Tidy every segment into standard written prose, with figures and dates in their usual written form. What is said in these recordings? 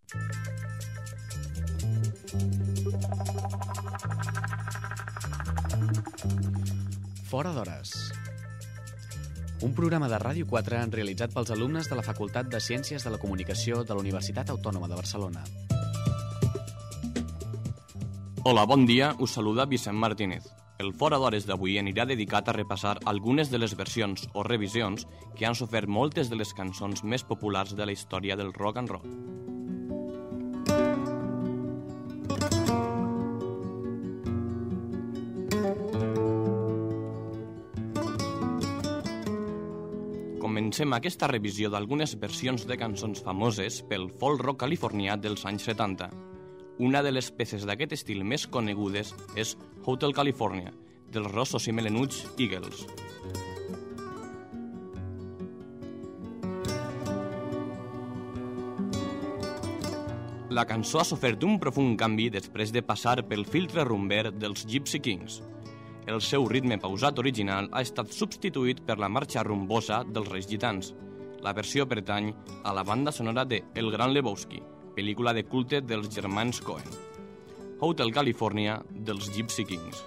Fora d'hores. Un programa de Ràdio 4 realitzat pels alumnes de la Facultat de Ciències de la Comunicació de la Universitat Autònoma de Barcelona. Hola, bon dia, us saluda Vicent Martínez. El Fora d'hores d'avui anirà dedicat a repassar algunes de les versions o revisions que han sofert moltes de les cançons més populars de la història del rock and roll. Comencem aquesta revisió d'algunes versions de cançons famoses pel folk rock californià dels anys 70. Una de les peces d'aquest estil més conegudes és Hotel California, dels rossos i melenuts Eagles. La cançó ha sofert un profund canvi després de passar pel filtre rumber dels Gypsy Kings. El seu ritme pausat original ha estat substituït per la marxa rumbosa dels Reis Gitans. La versió pertany a la banda sonora de El Gran Lebowski, pel·lícula de culte dels germans Coen. Hotel California dels Gypsy Kings.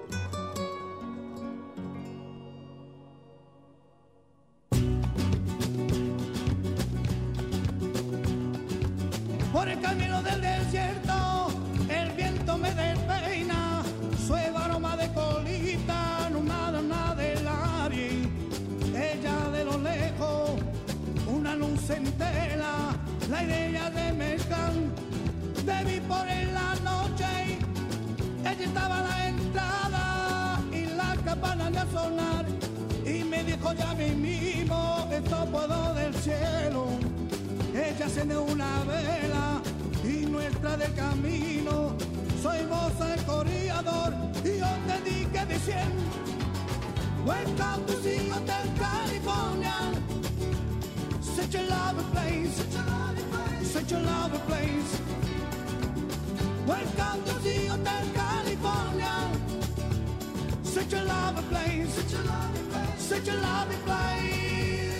Por el camino del desierto, el viento me despeina, suave aroma de colita, nada de la vi. Ella de lo lejos, una luz entera, la idea de mezclar, te vi por en la noche, ella estaba a la entrada y la campana de sonar, y me dijo ya mismo, esto puedo del cielo. Ella enciende una vela y nuestra del camino. Soy vos el corredor y yo te dije diciendo welcome to the Hotel California. Such a lovely place, such a lovely place. Welcome to the Hotel California. Such a lovely place, such a lovely place.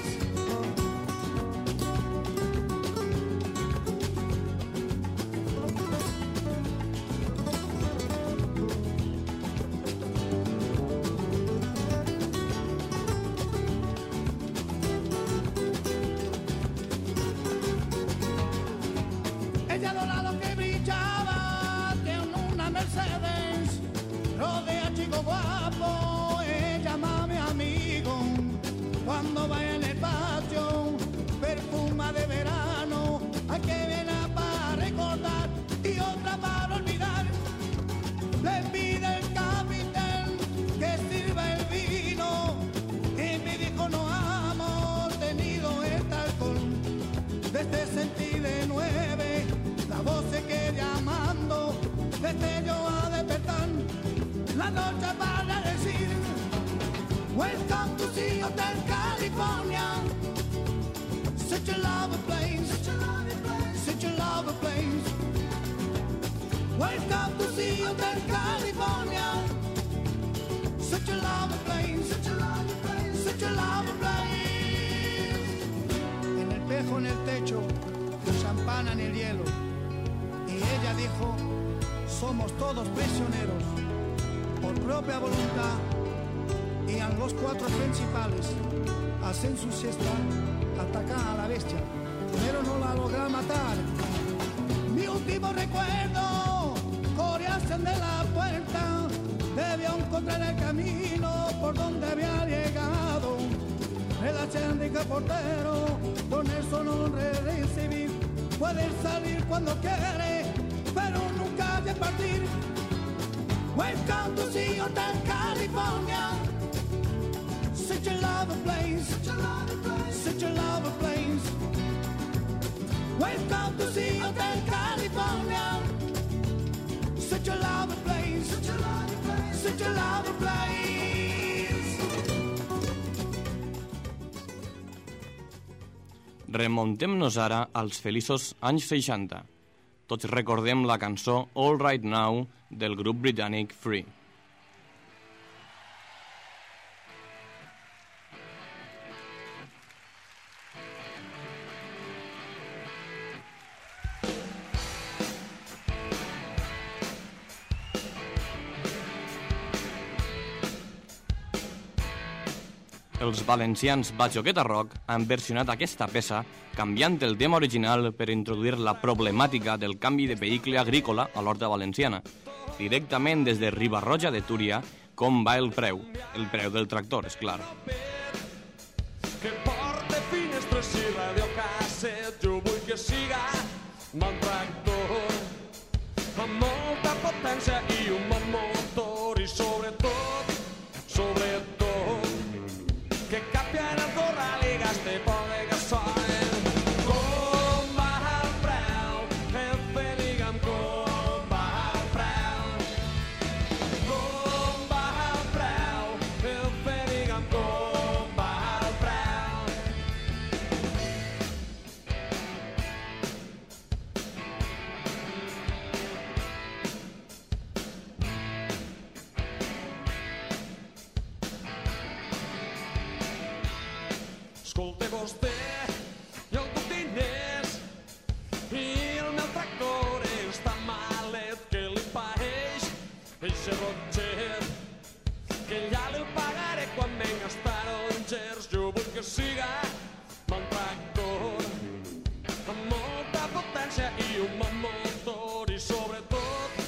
Ella dorado que brillaba, tiene una Mercedes, rodea chico guapo, ella mami amigo, cuando va en el patio, perfuma de verano, hay que viene para recordar y otra para olvidar, le pide el capitán que sirva el vino, y me dijo no hemos tenido este alcohol, desde sentí de 9. La voz se queda llamando, desde yo a despertar, la noche para decir welcome to the Hotel California. Such a lovely place, such a lovely place. Welcome to the Hotel California. Such a lovely place, such a lovely place, such a lovely place. En el espejo, en el techo, champán en el hielo. Y ella dijo, somos todos prisioneros, por propia voluntad, y en los 4 principales hacen su siesta, atacan a la bestia, pero no la logran matar. Mi último recuerdo, coreasen de la puerta, debió encontrar el camino por donde había llegado. El de portero, con eso no recibir. Puede salir cuando quiere, pero nunca de partir. Welcome to the Hotel California. Such a lovely place, such a lovely place, such a lovely place. Welcome to the Hotel California. Such a lovely place, such a lovely place, such a lovely place. Remontem-nos ara als feliços anys 60. Tots recordem la cançó All Right Now del grup britànic Free. Els valencians Bajoqueta Rock han versionat aquesta peça canviant el tema original per introduir la problemàtica del canvi de vehicle agrícola a l'Horta Valenciana, directament des de Riba-roja de Túria, com va el preu del tractor, és clar. Que porta finestres i radiocasset, jo vull que siga un tractor amb molta potència i un bon motor i sobretot que capia en el corral i gaste poc de gasoil. Com va el preu? Jefe, digue'm com va el preu. Com va el preu? Jefe, digue'm com va el preu. Escolta vostè i el duc diners i el meu tractor és tan malet que li pareix eixe rotxet que ja li pagaré quan venga els tarongers. Jo vull que siga un tractor amb molta potència i un bon motor i sobretot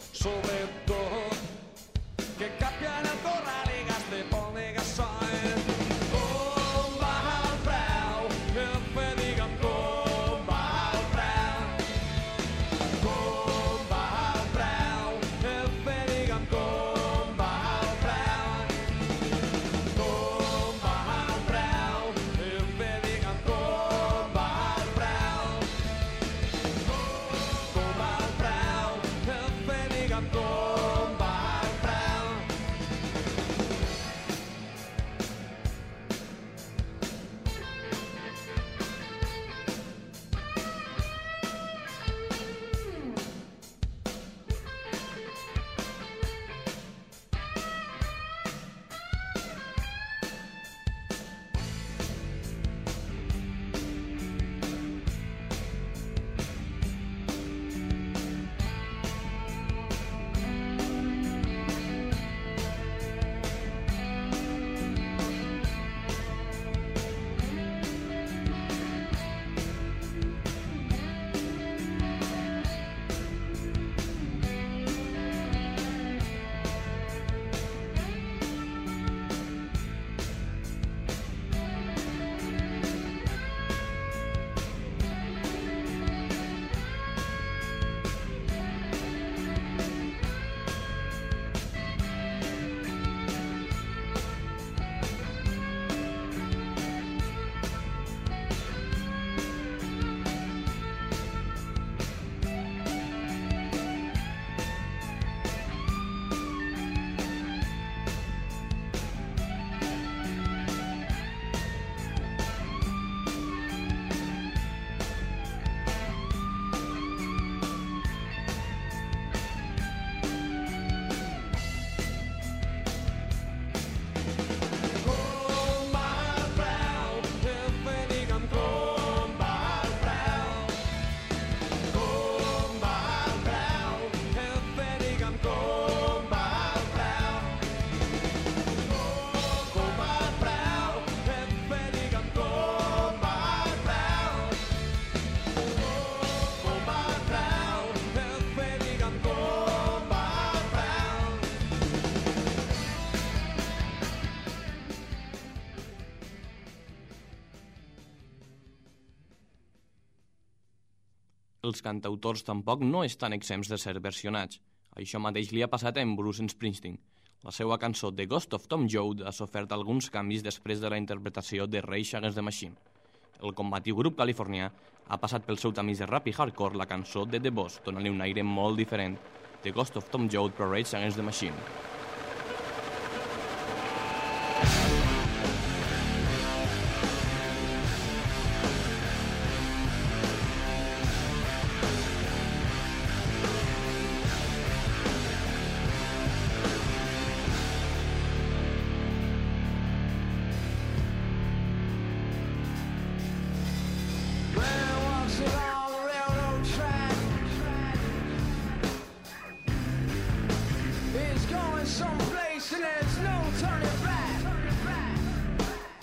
que capia en el corral i gaste poc de gasoil. Els cantautors tampoc no estan exempts de ser versionats. Això mateix li ha passat a Bruce Springsteen. La seva cançó The Ghost of Tom Joad ha sofert alguns canvis després de la interpretació de Rage Against the Machine. El combatiu grup californià ha passat pel seu tamís de rap i hardcore la cançó de The Boss, donant-li un aire molt diferent. The Ghost of Tom Joad per Rage Against the Machine. Someplace and there's no turning back.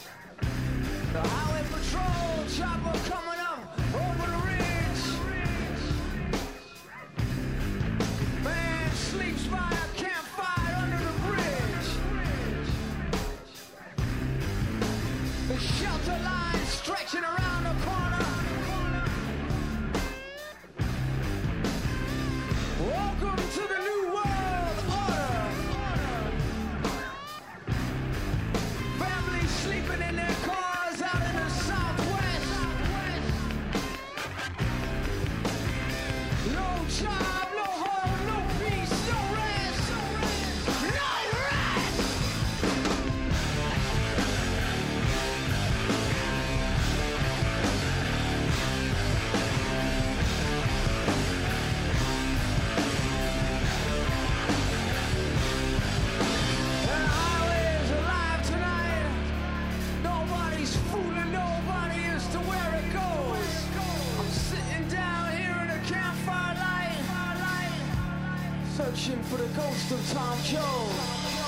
searching for the ghost of Tom Jones.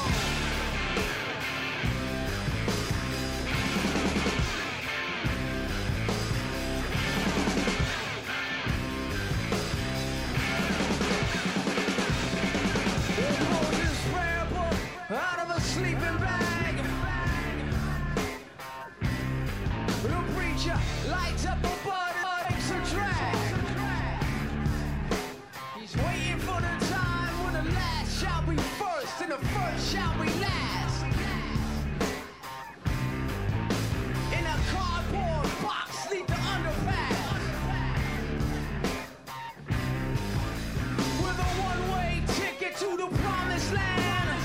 Out of a sleeping bag, the preacher lights up a bud and makes a drag. He's waiting for the time when the last shall be first and the first shall be last. In a cardboard box neath the underpass, with a one-way ticket to the promised land.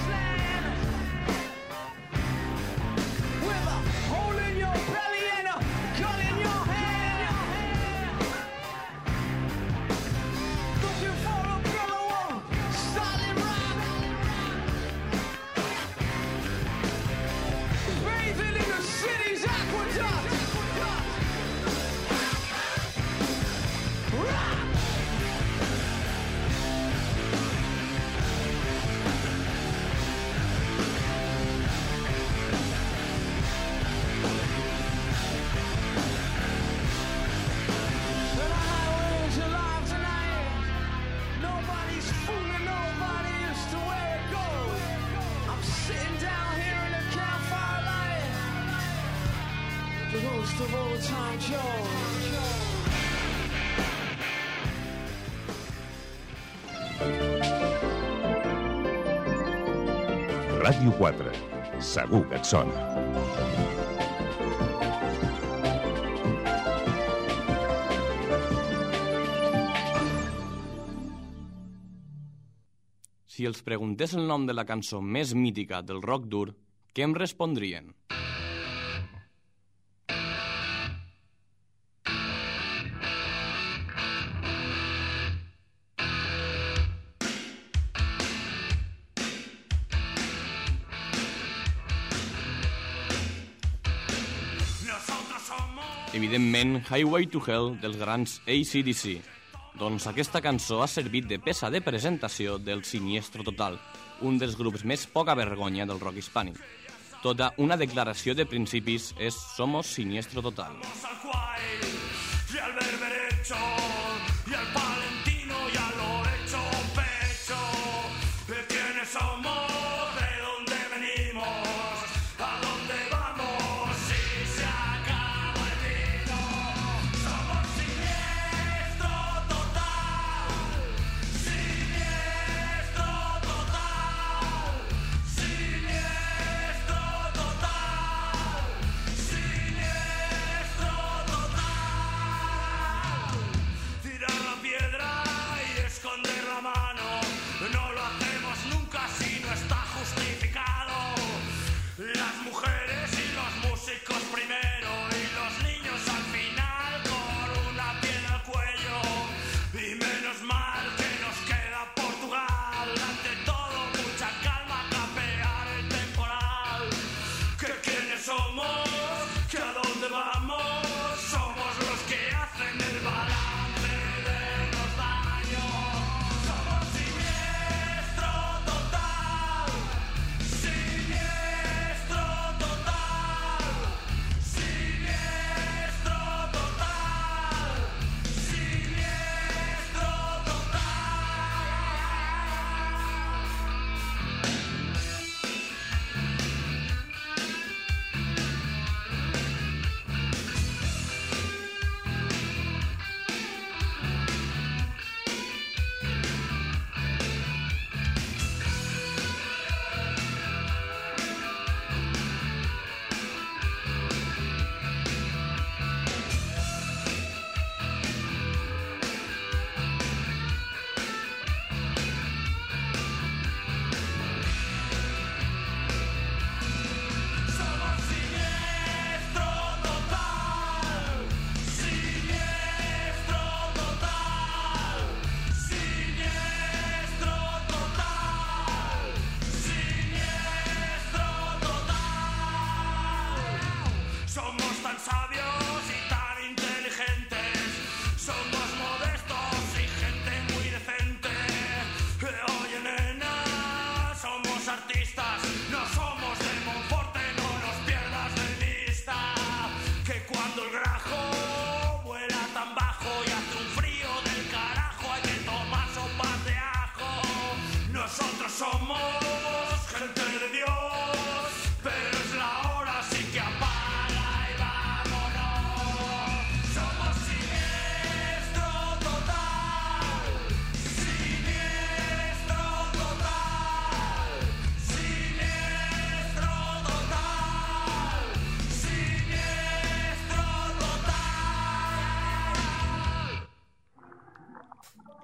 Of old Tom Jones. Ràdio 4. Segur que et sona. Si els preguntés el nom de la cançó més mítica del rock dur, què em respondrien? Evidentment, Highway to Hell dels grans AC/DC. Doncs aquesta cançó ha servit de peça de presentació del Siniestro Total, un dels grups més poca vergonya del rock hispànic. Tota una declaració de principis és Somos Siniestro Total. Piedra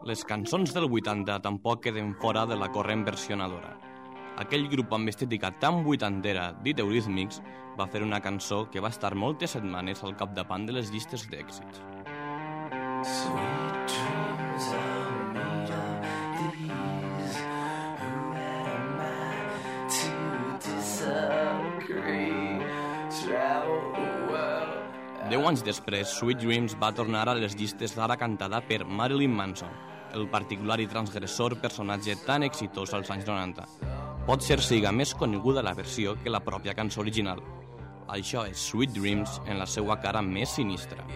Les cançons del 80 tampoc queden fora de la corrent versionadora. Aquell grup amb estètica tan vuitantera, dit Eurythmics, va fer una cançó que va estar moltes setmanes al capdavant de les llistes d'èxits. Sweet dreams are made of these. Who am I to disagree? Travel the world. 10 anys després, Sweet Dreams va tornar a les llistes d'ara cantada per Marilyn Manson, el particular i transgressor personatge tan exitós als anys 90. Pot ser siga més coneguda la versió que la pròpia cançó original. Això és Sweet Dreams en la seva cara més sinistra.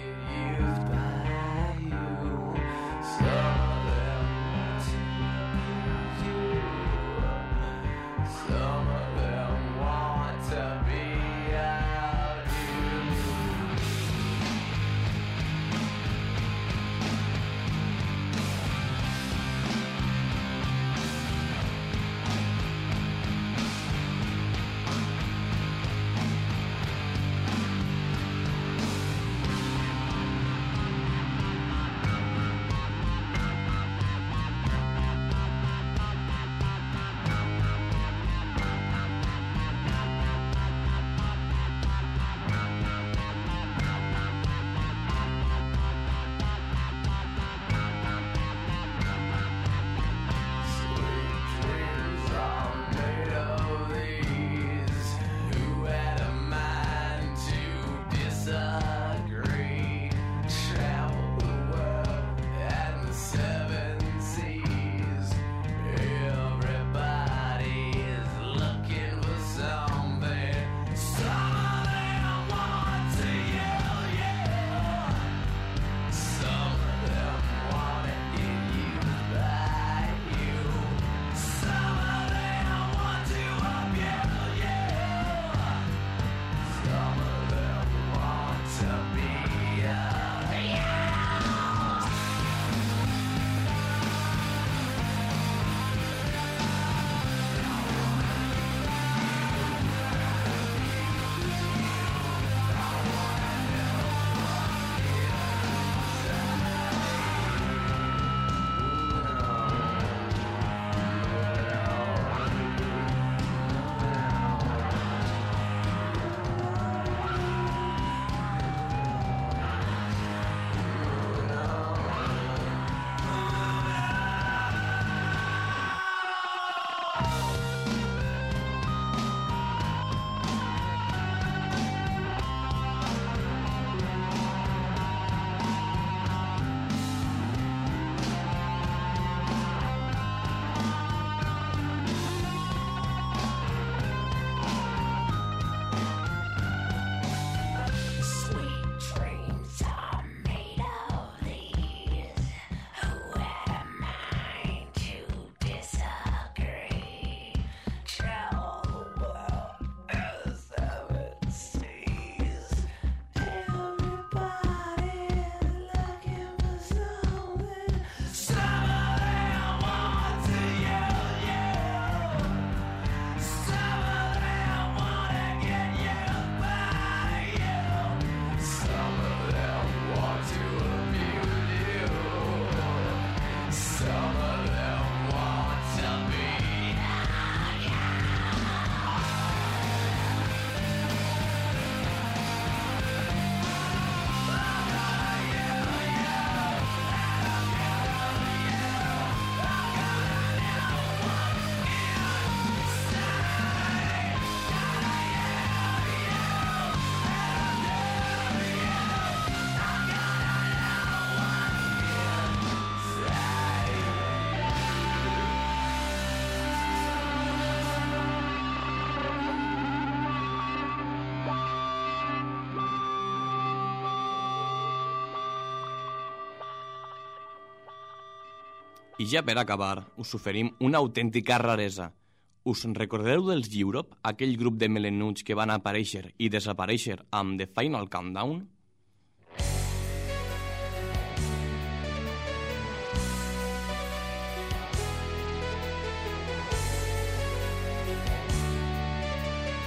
I ja per acabar, us oferim una autèntica raresa. Us recordeu dels Europe, aquell grup de melenuts que van aparèixer i desaparèixer amb The Final Countdown?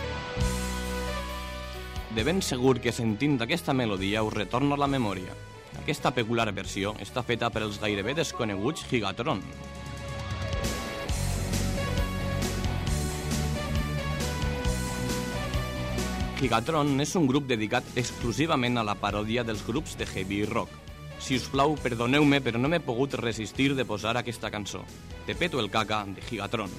De ben segur que sentint aquesta melodia us retorna a la memòria. Aquesta peculiar versió està feta per els gairebé desconeguts Gigatron. Gigatron és un grup dedicat exclusivament a la paròdia dels grups de heavy rock. Si us plau, perdoneu-me, però no m'he pogut resistir de posar aquesta cançó. Te peto el caca de Gigatron.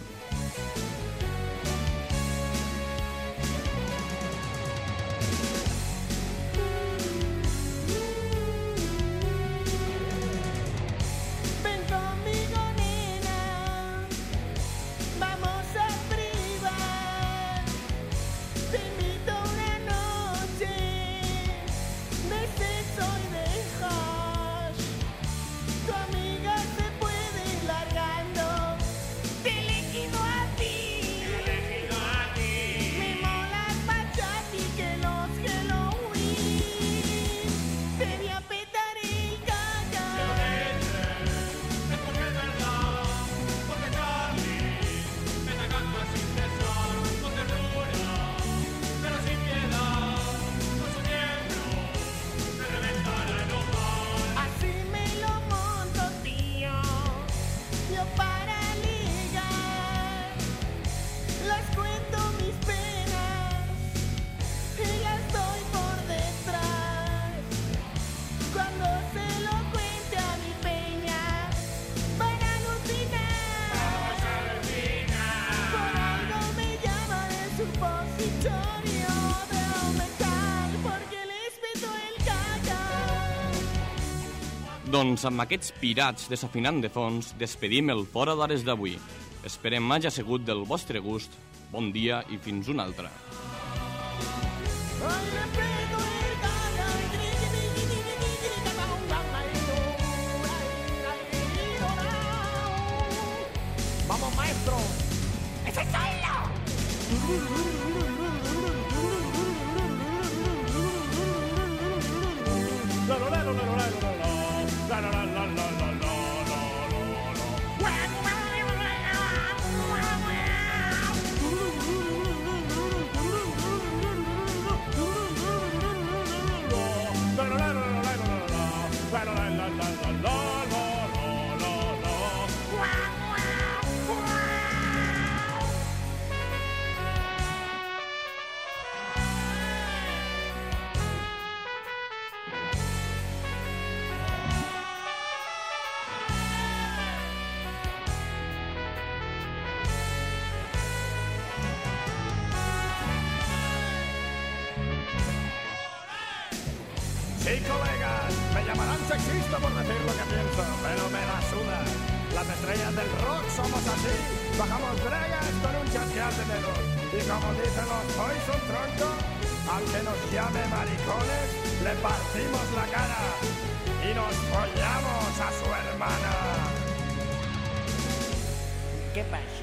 Doncs amb aquests pirats desafinant de fons despedim el Fora d'Hores d'avui. Esperem hagi sigut del vostre gust. Bon dia i fins una altra. ¡Vamos, maestro! ¡Ese es Sí, colegas, me llamarán sexista por decir lo que pienso, pero me la suda. Las estrellas del rock somos así, bajamos bregas con un chasquear de dedos. Y como dicen los Poison Tronco, al que nos llame maricones, le partimos la cara y nos follamos a su hermana. ¿Qué pasa?